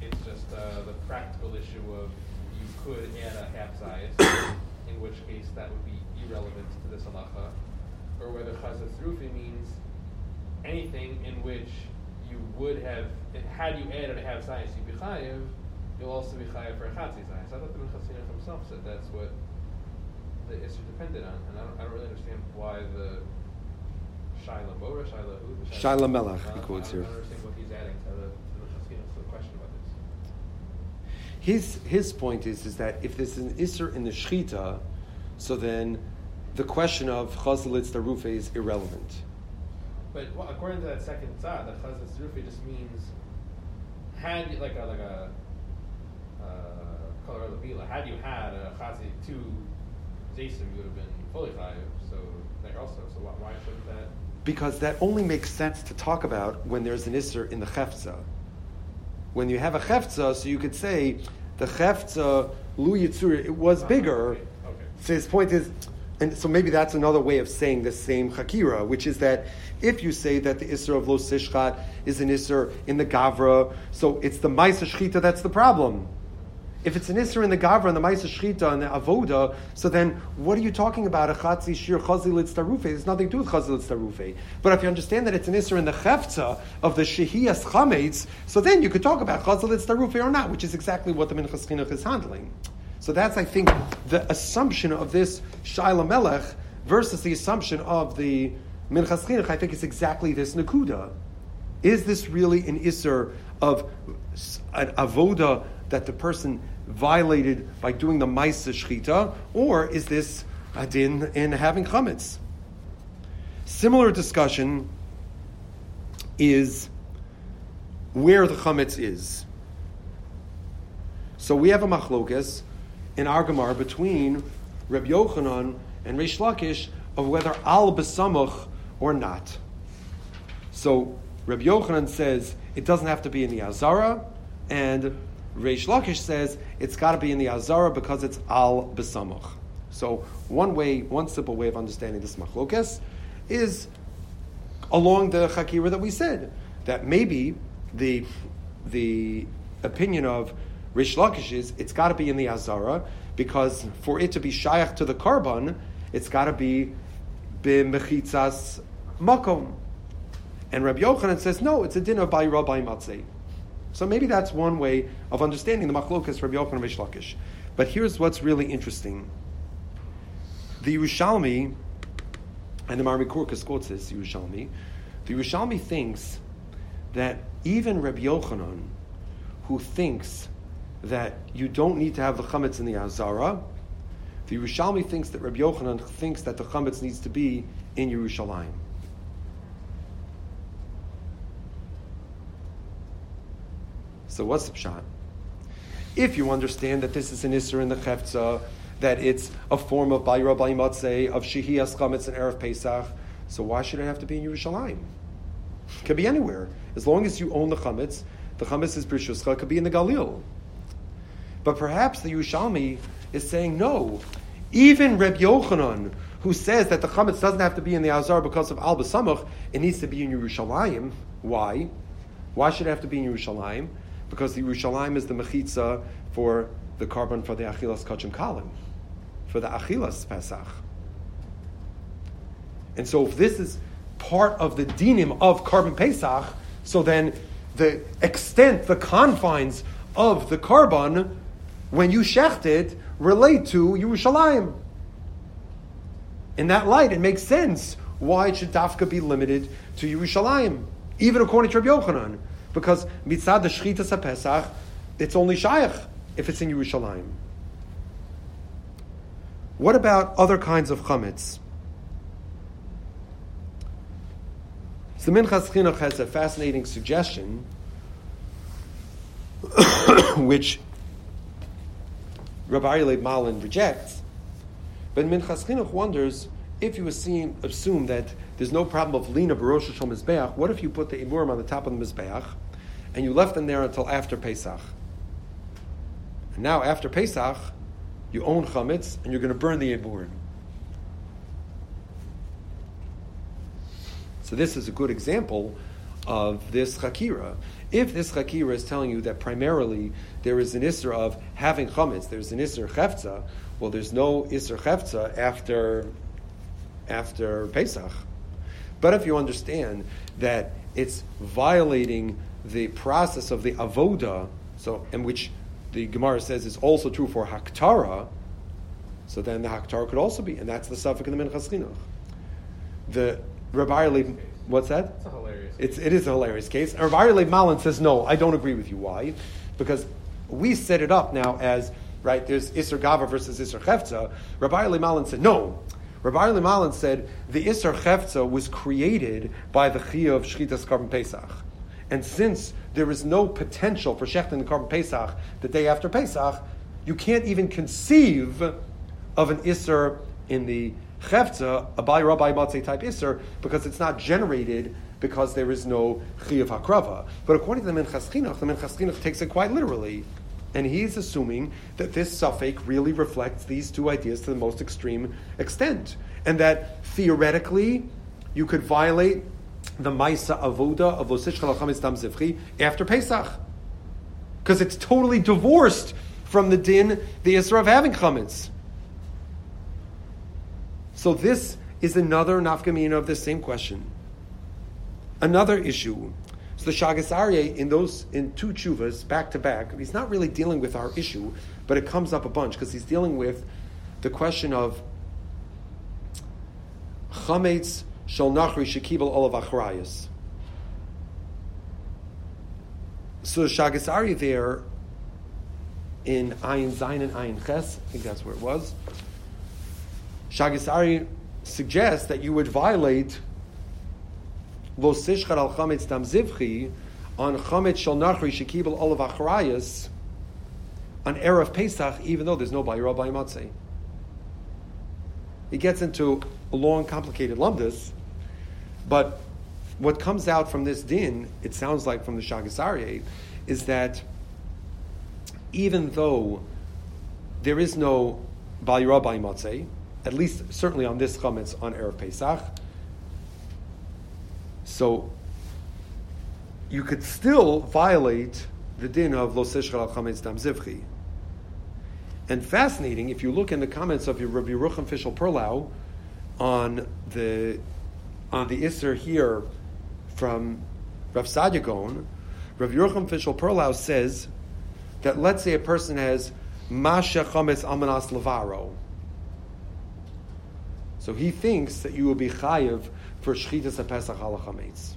it's just uh, the practical issue of you could add a half zayis, in which case that would be irrelevant to this halacha, or whether chazas rufi means anything in which you would have, had you added a half zayis, you'd be chayiv, you'll also be chayiv for a chatzi zayis. I thought the Minchas Chinuch himself said that's what the issue depended on, and I don't, I don't really understand why the Shaila Bora, Shaila who? The Shaila Melech, uh, he quotes I here. don't understand what he's adding to the, to the Minchas Chinuch, to the question about this. His his point is is that if there's an isser in the shchita, so then the question of chazalitz darufe is irrelevant. But well, according to that second tzad, that chazalitz darufe just means had you like a like a uh, color labila. Had you had a chazi two zaysim, you would have been fully chayiv. So there also. So why, why shouldn't that? Because that only makes sense to talk about when there's an isser in the chefza. When you have a chefza, so you could say the chefza lu yitzur, it was Uh, bigger. Okay. okay. So his point is, and so maybe that's another way of saying the same chakira, which is that if you say that the isser of lo sishchat is an isser in the gavra, so it's the ma'isa shchita that's the problem. If it's an isser in the gavra and the ma'isa shchita and the avoda, so then what are you talking about? A chatzi shir chazilitz tarufe. It's nothing to do with chazilitz tarufe. But if you understand that it's an isser in the chefza of the shehiyas chametz, so then you could talk about chazilitz tarufe or not, which is exactly what the Minchas Chinuch is handling. So that's, I think, the assumption of this Shaila Melech versus the assumption of the Minchas Chinuch. I think it's exactly this nakuda. Is this really an isser of an avoda that the person violated by doing the ma'isa shchita, or is this a din in having chametz? Similar discussion is where the chametz is. So we have a machlokas in our Gemara between Reb Yochanan and Reish Lakish of whether al besamuch or not. So Reb Yochanan says it doesn't have to be in the Azara, and Reish Lakish says it's got to be in the Azara because it's al besamuch. So one way, one simple way of understanding this machlokas is along the chakira that we said, that maybe the the opinion of Reish Lakish is it's got to be in the Azara because for it to be shayach to the karban, it's got to be b'mechitzas makom. And Rabbi Yochanan says no, it's a din of by rabbi matzeh. So maybe that's one way of understanding the machlokas Rabbi Yochanan and Reish Lakish. But here's what's really interesting: the Yerushalmi and the Marmi Kurkas quotes this Yerushalmi. The Yerushalmi thinks that even Rabbi Yochanan, who thinks that you don't need to have the chametz in the Azara, the Yerushalmi thinks that Rabbi Yochanan thinks that the chametz needs to be in Yerushalayim. So what's the pshat? If you understand that this is an isser in the chefza, that it's a form of bayra baymatzeh, of shehiyas chametz and erev Pesach, so why should it have to be in Yerushalayim? It could be anywhere. As long as you own the chametz, the chametz is b'rishuscha, it could be in the Galil. But perhaps the Yerushalmi is saying, no, even Reb Yochanan, who says that the chametz doesn't have to be in the Azar because of Al B'Samuch, it needs to be in Yerushalayim. Why? Why should it have to be in Yerushalayim? Because the Yerushalayim is the mechitza for the carbon for the Achilas Kachim Kalim, for the Achilas Pesach. And so if this is part of the dinim of carbon Pesach, so then the extent, the confines of the carbon, when you shecht it, relate to Yerushalayim. In that light, it makes sense why it should dafka be limited to Yerushalayim, even according to Rabbi Yochanan, because mitzad the shchitas haPesach, it's only shayach if it's in Yerushalayim. What about other kinds of chametz? So the Minchas Chinuch has a fascinating suggestion, which Rabbi Aryeh Malin rejects. But Minchas Chinuch wonders, if you assume, assume that there's no problem of lina b'rosh Hashem Mizbeach, what if you put the imurim on the top of the Mizbeach, and you left them there until after Pesach? And now after Pesach, you own chametz, and you're going to burn the imurim. So this is a good example of this chakira. If this chakira is telling you that primarily there is an isser of having chametz, there's an isser chefza, well, there's no isser chefza after after Pesach. But if you understand that it's violating the process of the avoda, so in which the Gemara says is also true for haktara, so then the haktara could also be, and that's the suffix in the Minchas Chinuch. The Rabbi Leib, what's that? It's a hilarious It's, it is a hilarious case. And Rabbi Leib Malin says, no, I don't agree with you. Why? Because we set it up now as, right, there's Isser Gava versus Isser Chefza. Rabbi Leib Malin said, no. Rabbi Leib Malin said, the Isser Chefza was created by the Chiyah of Shchitas Karban Pesach. And since there is no potential for Shechting the Karban Pesach the day after Pesach, you can't even conceive of an Isser in the Chefza, a Bai Rabbi Matzeh type Isser, because it's not generated because there is no Chiyuv HaKrava. But according to the Minchas Chinuch, the Minchas Chinuch takes it quite literally. And he's assuming that this suffix really reflects these two ideas to the most extreme extent. And that theoretically, you could violate the Maisa Avoda of Losish Chalachamitz Dam Zivchi after Pesach. Because it's totally divorced from the din, the Isra of having Chametz. So this is another nafkamina of the same question. Another issue. So the Shagas Aryeh in those in two tshuvas back to back, he's not really dealing with our issue, but it comes up a bunch because he's dealing with the question of chametz shel nachri shekibel olav achrayus. So the Shagas Aryeh there in Ayin Zayin and Ayin Ches, I think that's where it was. Shagas Aryeh suggests that you would violate Lo Sishchar al Chametz Dam Zivchi on Chametz Shel Nachri Shekibel Olav Achrayas on Erev Pesach, even though there's no Bayra Bay Matzeh. He gets into a long, complicated lumdus, but what comes out from this din, it sounds like from the Shagas Aryeh, is that even though there is no Bayra Bay Matzeh, at least certainly on this chametz on Erev Pesach, so you could still violate the din of Lo Sishchar al Chametz Dam Zivchi. And fascinating, if you look in the comments of your Rabbi Yerucham Fishel Perlau on the on the Isser here from Rav Sadia Gaon, Rabbi Yerucham Fishel Perlau says that let's say a person has Masha Chametz Almanas Levaro. So he thinks that you will be chayiv for shchitas and pesach ala chametz.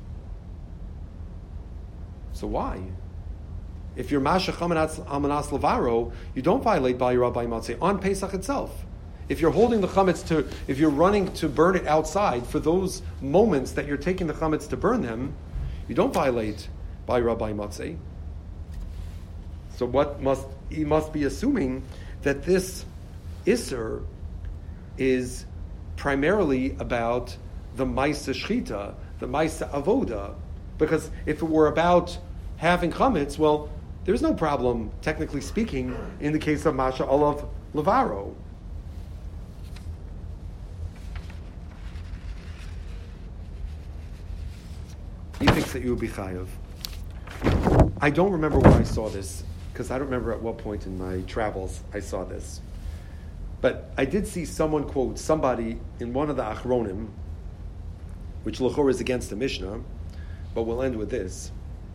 So why? If you're masha chametz almanas levaro, you don't violate Bali Rabbi Matzeh on Pesach itself. If you're holding the chametz to, if you're running to burn it outside for those moments that you're taking the chametz to burn them, you don't violate Bali Rabbi Matzeh. So what must he must be assuming that this isser is primarily about the Maisa Shchita, the Maisa Avoda, because if it were about having chametz, well, there's no problem, technically speaking, in the case of Masha Olav Levaro. He thinks that you would be chayav. I don't remember where I saw this, because I don't remember at what point in my travels I saw this. But I did see someone quote somebody in one of the Achronim, which L'chor is against the Mishnah, but we'll end with this.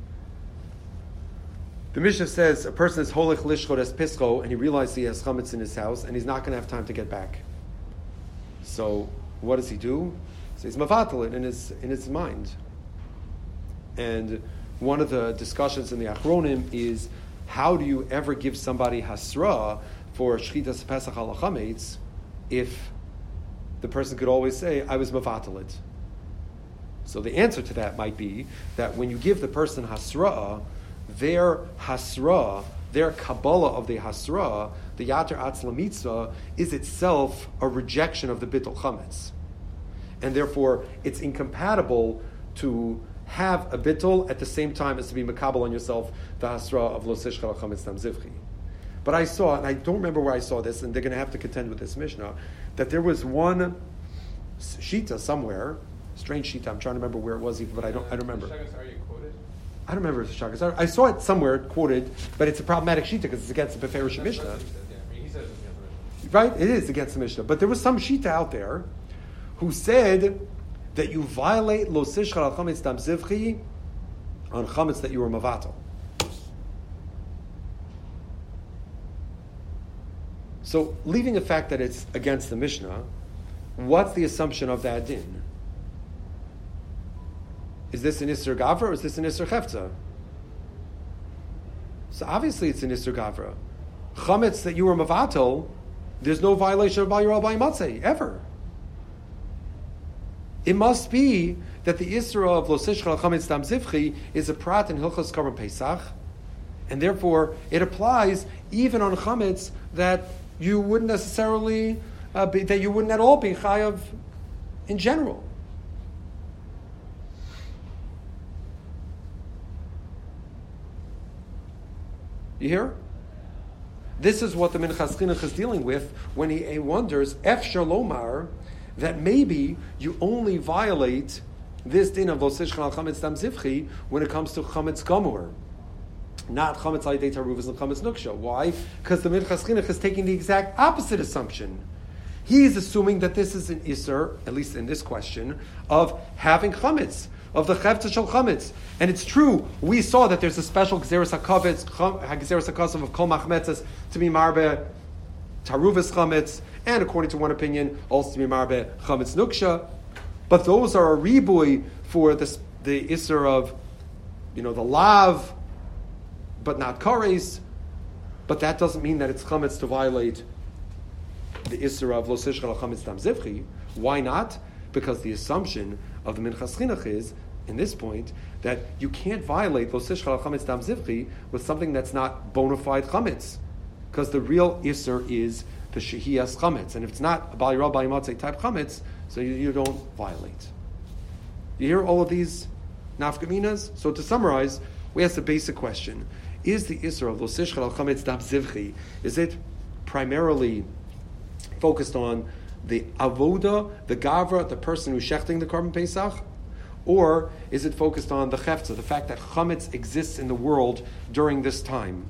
The Mishnah says a person is holich lishchor es pischo, and he realizes he has chametz in his house, and he's not going to have time to get back. So what does he do? So he's mavatal it in his in his mind. And one of the discussions in the Achronim is how do you ever give somebody hasra for shchitas pesach ala chametz if the person could always say, I was mavatal it. So the answer to that might be that when you give the person hasra, their hasra, their kabbalah of the hasra, the yater atzla mitzvah, is itself a rejection of the bittul chametz. And therefore, it's incompatible to have a bittul at the same time as to be makabel on yourself the hasra of lo sishchar chametz dam zivchi. But I saw, and I don't remember where I saw this, and they're going to have to contend with this Mishnah, that there was one shita somewhere, strange shita, I'm trying to remember where it was, even, but I don't, I don't remember. Shagas Aryeh quoted? I don't remember if it's Shagas. I, I saw it somewhere quoted, but it's a problematic shita because it's against the Beferish That's Mishnah. what he said, yeah. I mean, he says it's against the Mishnah. Right? It is against the Mishnah. But there was some shita out there who said that you violate lo sishchar al chametz dam zivchi on chametz that you were mavatal. So, leaving the fact that it's against the Mishnah, what's the assumption of that din? Is this an Isser Gavra or is this an Isser Chefza? So obviously it's an Isser Gavra. Chametz that you were mavatal, there's no violation of Bal Yirah Bal Yimatzeh, ever. It must be that the Isra of Lo Sishchar Al Chametz Dam Zivchi is a prat in Hilchos Korban Pesach, and therefore it applies even on Chametz that you wouldn't necessarily, uh, be, that you wouldn't at all be chayav in general. You hear? This is what the Minchas Chinuch is dealing with when he, he wonders, Efshar Lomar, that maybe you only violate this din of Lo Sishchar Al Chametz Dam Zivchi when it comes to Chametz Gamur, not Chametz Al Yidei Taruvas and Chametz Nuksha. Why? Because the Minchas Chinuch is taking the exact opposite assumption. He is assuming that this is an Isser, at least in this question, of having Chametz, of the Chefza Shel Chametz. And it's true, we saw that there's a special Gzeres HaKavetz, Gzeres HaKasav of Kol Machmetzes to be Marbe Taruvas Chametz, and according to one opinion, also to be Marbe Chametz Nuksha. But those are a ribui for the, the Isser of, you know, the Lav, but not Kares. But that doesn't mean that it's Chametz to violate the Isser of Lo Sishchar Al Chametz Dam Zivchi. Why not? Because the assumption of the Minchas Chinuch is, in this point, that you can't violate Lo Sishchar Al Chametz Dam Zivchi with something that's not bona fide Chametz. Because the real Isser is the Shehiyas Chametz. And if it's not a Bal Yirah Bal Yimatzeh type Chametz, so you, you don't violate. You hear all of these nafkaminas? So to summarize, we ask the basic question. Is the Isser of Lo Sishchar Al Chametz Dam Zivchi, is it primarily focused on the avoda, the gavra, the person who's shechting the Korban Pesach? Or is it focused on the chefza, the fact that chametz exists in the world during this time?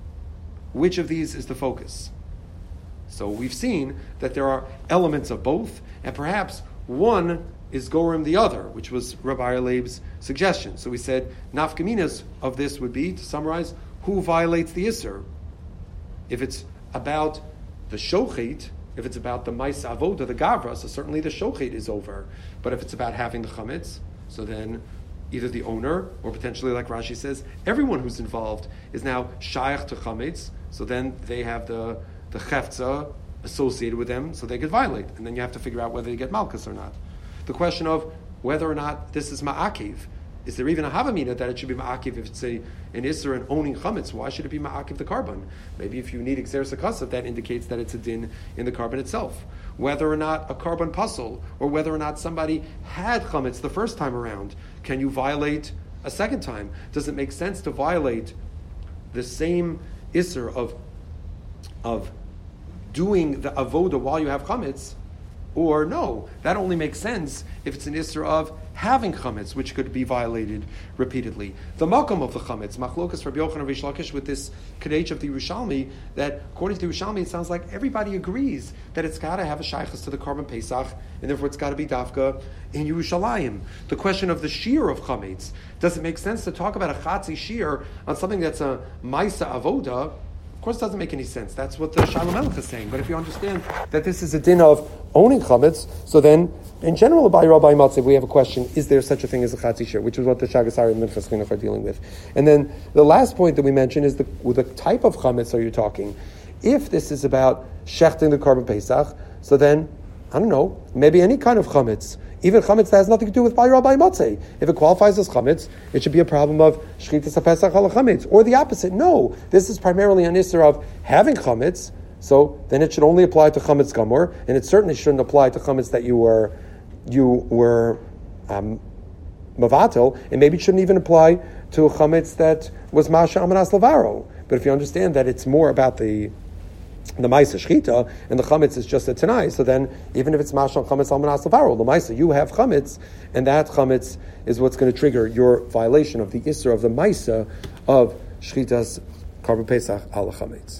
Which of these is the focus? So we've seen that there are elements of both, and perhaps one is gorim the other, which was Rabbi Leib's suggestion. So we said, nafkaminas of this would be, to summarize, who violates the Isser? If it's about the shochet, if it's about the mais avoda, the gavra, so certainly the shochet is over. But if it's about having the chametz, so then either the owner, or potentially, like Rashi says, everyone who's involved is now shayach to chametz, so then they have the, the chefza associated with them, so they could violate. And then you have to figure out whether you get malchus or not. The question of whether or not this is ma'akiv. Is there even a havamina that it should be ma'akiv if it's a, an isser and owning chametz? Why should it be ma'akiv the carbon? Maybe if you need exeris akasav, that indicates that it's a din in the carbon itself. Whether or not a carbon puzzle, or whether or not somebody had chametz the first time around, can you violate a second time? Does it make sense to violate the same isser of of doing the avoda while you have chametz? Or no, that only makes sense if it's an isser of having chametz, which could be violated repeatedly. The makom of the chametz, machlokas Rabbi Yochanan Rish Lakish, with this kadech of the Yerushalmi, that according to the Yerushalmi, it sounds like everybody agrees that it's got to have a shaychus to the Korban Pesach, and therefore it's got to be dafka in Yerushalayim. The question of the shear of chametz, does it make sense to talk about a chatzi shear on something that's a maisa avoda? Of course, it doesn't make any sense. That's what the Shalom Melech is saying. But if you understand that this is a din of owning chametz, so then, in general, by Rabbi Matzev, we have a question: is there such a thing as a chatzi shir? Which is what the Shagasari and Minchas Chinuch are dealing with. And then the last point that we mentioned is the with the type of chametz are you talking? If this is about shechting the Korban Pesach, so then I don't know, maybe any kind of chametz. Even chametz that has nothing to do with Bayra Bay Matzeh. If it qualifies as chametz, it should be a problem of shchitas hapesach ala chametz. Or the opposite. No, this is primarily an isser of having chametz, so then it should only apply to chametz gamor, and it certainly shouldn't apply to chametz that you were you were um, mavatel, and maybe it shouldn't even apply to a chametz that was masha amanas lavaro. But if you understand that it's more about the the Maisa Shchita, and the Chametz is just a Tanai. So then, even if it's Mashal Chametz Al Manas Levarol, the Maisa, you have Chametz, and that Chametz is what's going to trigger your violation of the Isser of the Maisa of Shchitas Karban Pesach Al Chametz.